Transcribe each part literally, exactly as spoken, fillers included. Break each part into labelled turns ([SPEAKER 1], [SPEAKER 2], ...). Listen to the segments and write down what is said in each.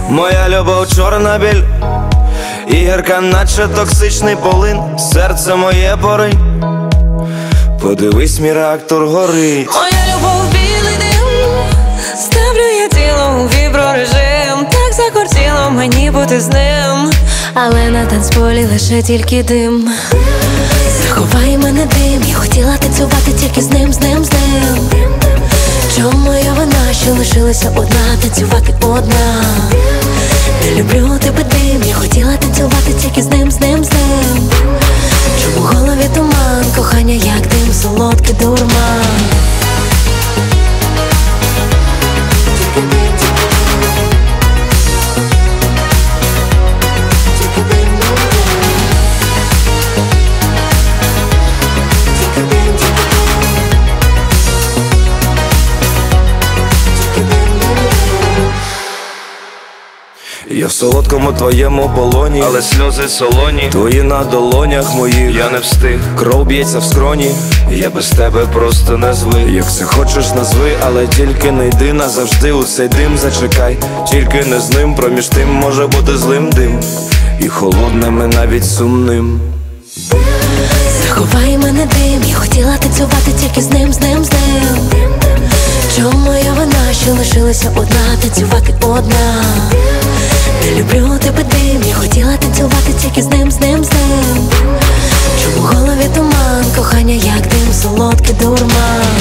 [SPEAKER 1] Моя любов чорна біль, і гірка, наче токсичний полин. Серце моє поринь, подивись, мій реактор горить.
[SPEAKER 2] Моя любов білий дим, ставлю я тіло у віброрежим. Так закортіло мені бути з ним, але на танцполі лише тільки дим. Заховай мене дим, я хотіла танцювати тільки з ним, з ним, з ним. Чому моя вина, що лишилася одна, танцювати одна? Не люблю тебе дим, я хотіла танцювати тільки з ним, з ним, з ним. Чому в голові туман, кохання як дим, солодкий дурман.
[SPEAKER 1] Я в солодкому твоєму полоні, але сльози солоні, твої на долонях моїх. Я не встиг, кров б'ється в скроні, я без тебе просто не звик. Як все хочеш назви, але тільки не йди назавжди у цей дим, зачекай, тільки не з ним. Проміж тим може бути злим дим, і холодним, і навіть сумним.
[SPEAKER 2] Заховай мене дим, я хотіла танцювати тільки з ним, з ним, з ним. Чому моя вина, що лишилася одна, танцювати одна? Не люблю тебе дим, я хотіла танцювати тільки з ним, з ним, з ним. Чому в голові туман, кохання як дим, солодкий дурман.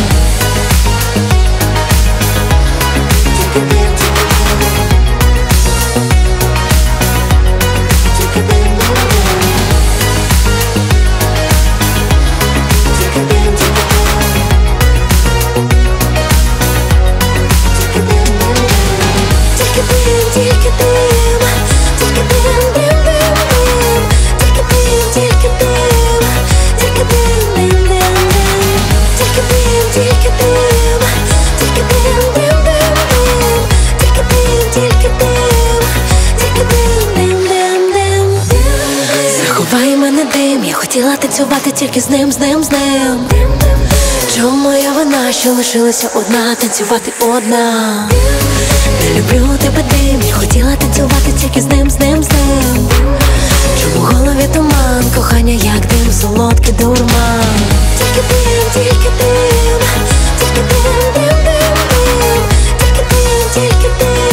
[SPEAKER 2] Заховай мене дим, я хотіла танцювати тільки з ним, з ним, з ним. Чому моя вина, що лишилася одна, танцювати одна? Не люблю тебе дим, я хотіла танцювати тільки з ним, з ним, з ним. Чому в голові туман, кохання як дим, солодкий дурман. Тільки дим, тільки дим, тільки дим, дим, дим, дим. Тільки дим, тільки дим.